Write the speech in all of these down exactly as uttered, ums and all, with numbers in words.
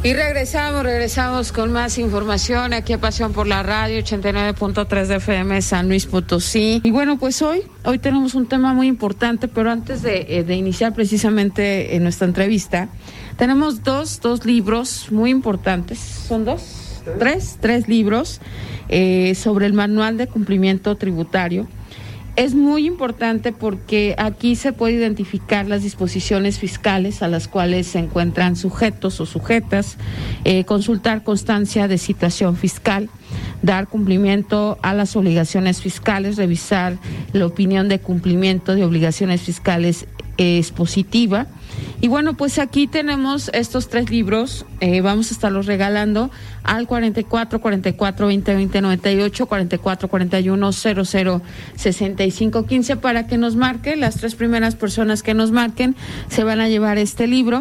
Y regresamos, regresamos con más información aquí a Pasión por la Radio, ochenta y nueve punto tres de F M San Luis Potosí. Y bueno, pues hoy, hoy tenemos un tema muy importante, pero antes de, de iniciar precisamente en nuestra entrevista, tenemos dos, dos libros muy importantes. ¿Son dos? Tres, tres libros eh, sobre el manual de cumplimiento tributario. Es muy importante porque aquí se puede identificar las disposiciones fiscales a las cuales se encuentran sujetos o sujetas, eh, consultar constancia de situación fiscal, dar cumplimiento a las obligaciones fiscales, revisar la opinión de cumplimiento de obligaciones fiscales eh, expositiva. Y bueno, pues aquí tenemos estos tres libros, eh, vamos a estarlos regalando al cuarenta y cuatro, cuarenta y cuatro, veinte, veinte, noventa y ocho, cuarenta y cuatro, cuarenta y uno, cero cero, sesenta y cinco, quince para que nos marque. Las tres primeras personas que nos marquen se van a llevar este libro.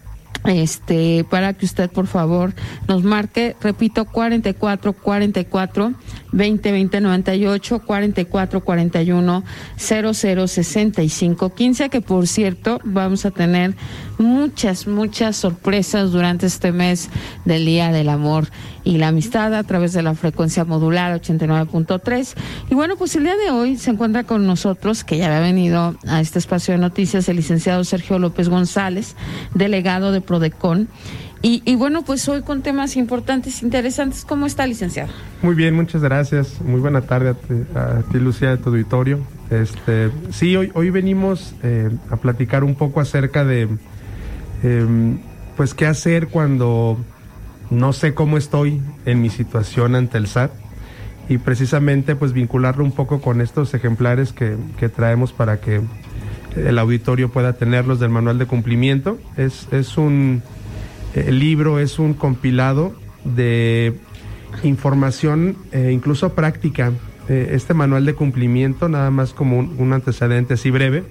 Este, para que usted por favor nos marque, repito, cuarenta y cuatro, cuarenta y cuatro, veinte, veinte, noventa y ocho, cuarenta y cuatro, cuarenta y uno, cero cero, sesenta y cinco, quince, que por cierto vamos a tener muchas, muchas sorpresas durante este mes del Día del Amor y la Amistad a través de la frecuencia modular ochenta y nueve punto tres. Y bueno, pues el día de hoy se encuentra con nosotros, que ya había venido a este espacio de noticias, el licenciado Sergio López González, delegado de Prodecon. Y, y bueno, pues hoy con temas importantes, interesantes. ¿Cómo está, licenciado? Muy bien, muchas gracias. Muy buena tarde a ti, a ti Lucía, de tu auditorio. Este, sí, hoy, hoy venimos eh, a platicar un poco acerca de, eh, pues, qué hacer cuando no sé cómo estoy en mi situación ante el S A T, y precisamente pues vincularlo un poco con estos ejemplares que, que traemos para que el auditorio pueda tenerlos del manual de cumplimiento. Es, es un el libro, es un compilado de información eh, incluso práctica. Eh, este manual de cumplimiento, nada más como un, un antecedente así breve,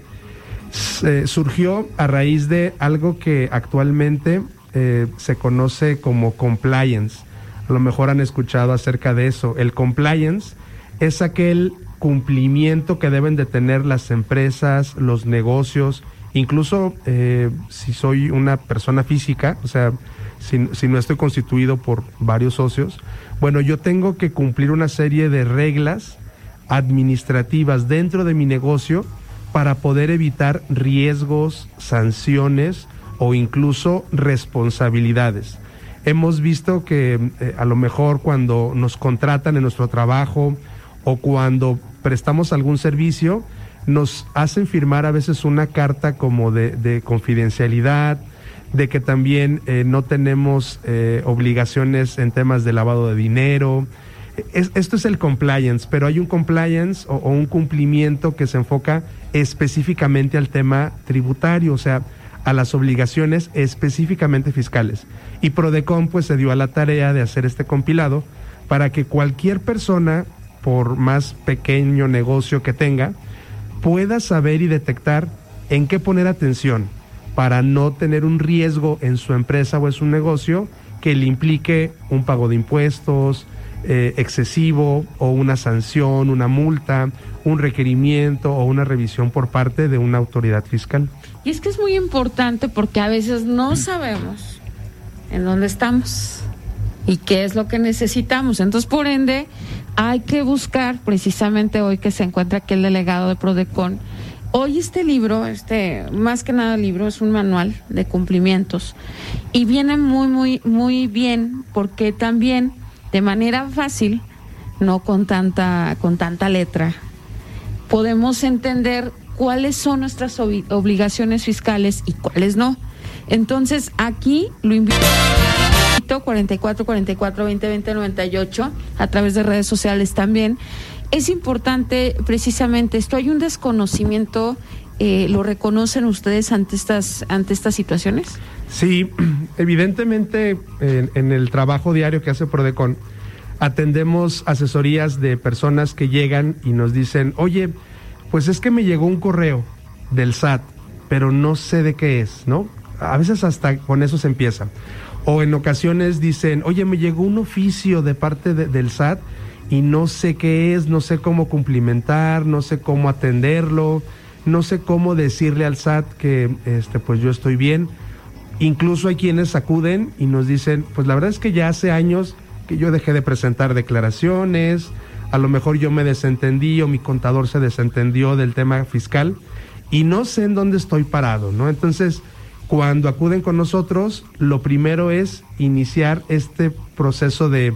eh, surgió a raíz de algo que actualmente Eh, se conoce como compliance. A lo mejor han escuchado acerca de eso. El compliance es aquel cumplimiento que deben de tener las empresas, los negocios, incluso eh, si soy una persona física, o sea, si, si no estoy constituido por varios socios, bueno, yo tengo que cumplir una serie de reglas administrativas dentro de mi negocio para poder evitar riesgos, sanciones o incluso responsabilidades. Hemos visto que eh, a lo mejor cuando nos contratan en nuestro trabajo o cuando prestamos algún servicio, nos hacen firmar a veces una carta como de, de confidencialidad, de que también eh, no tenemos eh, obligaciones en temas de lavado de dinero. Es, esto es el compliance, pero hay un compliance o, o un cumplimiento que se enfoca específicamente al tema tributario, o sea, a las obligaciones específicamente fiscales. Y Prodecon pues se dio a la tarea de hacer este compilado para que cualquier persona, por más pequeño negocio que tenga, pueda saber y detectar en qué poner atención para no tener un riesgo en su empresa o en su negocio que le implique un pago de impuestos eh, excesivo, o una sanción, una multa, un requerimiento o una revisión por parte de una autoridad fiscal. Y es que es muy importante porque a veces no sabemos en dónde estamos y qué es lo que necesitamos. Entonces, por ende, hay que buscar, precisamente hoy que se encuentra aquí el delegado de Prodecon, hoy este libro, este más que nada libro, es un manual de cumplimientos y viene muy, muy, muy bien porque también de manera fácil, no con tanta, con tanta letra, podemos entender cuáles son nuestras ob- obligaciones fiscales y cuáles no. Entonces, aquí lo invito cuarenta y cuatro, cuarenta y cuatro, veinte, veinte, noventa y ocho a través de redes sociales también. Es importante precisamente esto. Hay un desconocimiento, eh, ¿lo reconocen ustedes ante estas, ante estas situaciones? Sí, evidentemente en, en el trabajo diario que hace Prodecon atendemos asesorías de personas que llegan y nos dicen, oye, pues es que me llegó un correo del S A T, pero no sé de qué es, ¿no? A veces hasta con eso se empieza. O en ocasiones dicen, oye, me llegó un oficio de parte de, del S A T y no sé qué es, no sé cómo cumplimentar, no sé cómo atenderlo, no sé cómo decirle al S A T que este, pues yo estoy bien. Incluso hay quienes acuden y nos dicen, pues la verdad es que ya hace años que yo dejé de presentar declaraciones, a lo mejor yo me desentendí o mi contador se desentendió del tema fiscal y no sé en dónde estoy parado, ¿no? Entonces, cuando acuden con nosotros, lo primero es iniciar este proceso de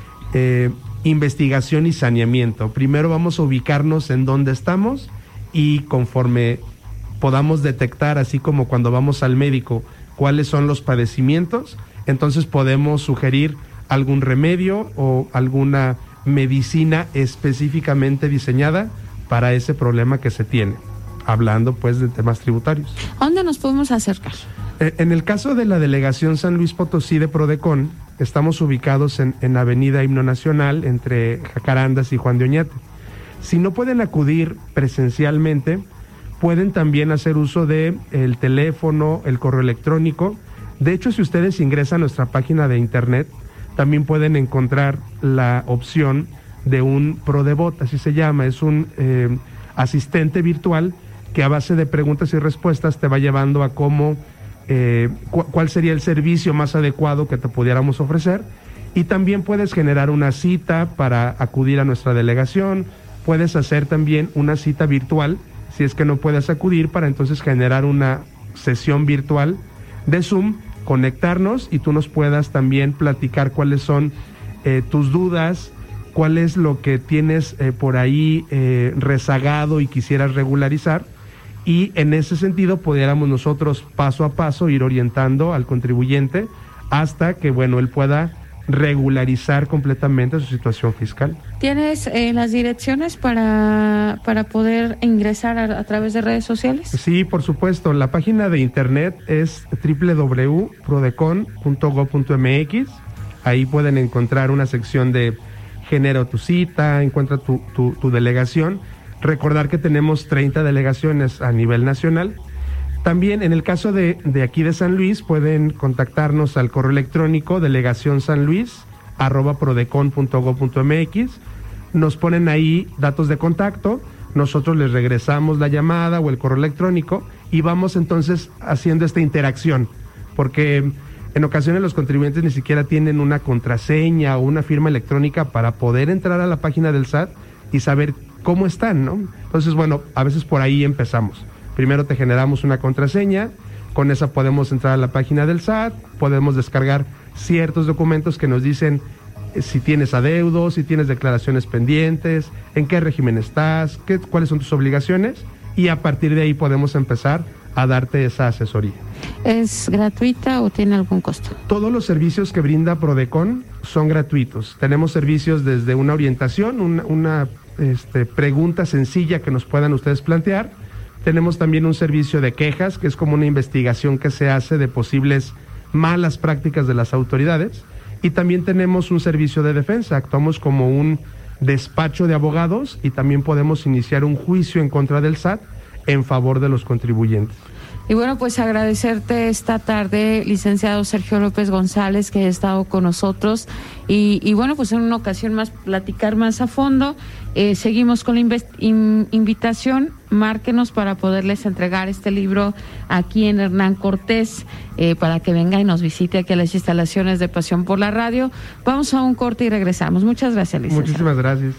eh, investigación y saneamiento. Primero vamos a ubicarnos en dónde estamos y conforme podamos detectar, así como cuando vamos al médico, cuáles son los padecimientos, entonces podemos sugerir algún remedio o alguna medicina específicamente diseñada para ese problema que se tiene, hablando pues de temas tributarios. ¿A dónde nos podemos acercar? Eh, en el caso de la Delegación San Luis Potosí de Prodecon, estamos ubicados en, en Avenida Himno Nacional, entre Jacarandas y Juan de Oñate. Si no pueden acudir presencialmente, pueden también hacer uso de el teléfono, el correo electrónico. De hecho, si ustedes ingresan a nuestra página de internet, también pueden encontrar la opción de un Prodebot, así se llama, es un eh, asistente virtual que a base de preguntas y respuestas te va llevando a cómo, eh, cu- cuál sería el servicio más adecuado que te pudiéramos ofrecer, y también puedes generar una cita para acudir a nuestra delegación, puedes hacer también una cita virtual si es que no puedes acudir, para entonces generar una sesión virtual de Zoom, conectarnos y tú nos puedas también platicar cuáles son eh, tus dudas, cuál es lo que tienes eh, por ahí eh, rezagado y quisieras regularizar, y en ese sentido pudiéramos nosotros paso a paso ir orientando al contribuyente hasta que, bueno, él pueda regularizar completamente su situación fiscal. ¿Tienes eh, las direcciones para, para poder ingresar a, a través de redes sociales? Sí, por supuesto. La página de internet es doble u doble u doble u punto prodecon punto gob punto m x. Ahí pueden encontrar una sección de genera tu cita, encuentra tu, tu, tu delegación. Recordar que tenemos treinta delegaciones a nivel nacional. También en el caso de, de aquí de San Luis, pueden contactarnos al correo electrónico delegacionsanluis arroba prodecon punto gob punto m x. Nos ponen ahí datos de contacto, nosotros les regresamos la llamada o el correo electrónico y vamos entonces haciendo esta interacción, porque en ocasiones los contribuyentes ni siquiera tienen una contraseña o una firma electrónica para poder entrar a la página del S A T y saber cómo están, ¿no? Entonces, bueno, a veces por ahí empezamos. Primero te generamos una contraseña, con esa podemos entrar a la página del S A T, podemos descargar ciertos documentos que nos dicen eh, si tienes adeudos, si tienes declaraciones pendientes, en qué régimen estás, qué, cuáles son tus obligaciones, y a partir de ahí podemos empezar a darte esa asesoría. ¿Es gratuita o tiene algún costo? Todos los servicios que brinda Prodecon son gratuitos. Tenemos servicios desde una orientación, una, una este, pregunta sencilla que nos puedan ustedes plantear. Tenemos también un servicio de quejas, que es como una investigación que se hace de posibles malas prácticas de las autoridades. Y también tenemos un servicio de defensa. Actuamos como un despacho de abogados y también podemos iniciar un juicio en contra del S A T en favor de los contribuyentes. Y bueno, pues agradecerte esta tarde, licenciado Sergio López González, que ha estado con nosotros. Y, y bueno, pues en una ocasión más platicar más a fondo. Eh, seguimos con la inv- in- invitación. Márquenos para poderles entregar este libro aquí en Hernán Cortés, eh, para que venga y nos visite aquí a las instalaciones de Pasión por la Radio. Vamos a un corte y regresamos. Muchas gracias, licenciado. Muchísimas gracias.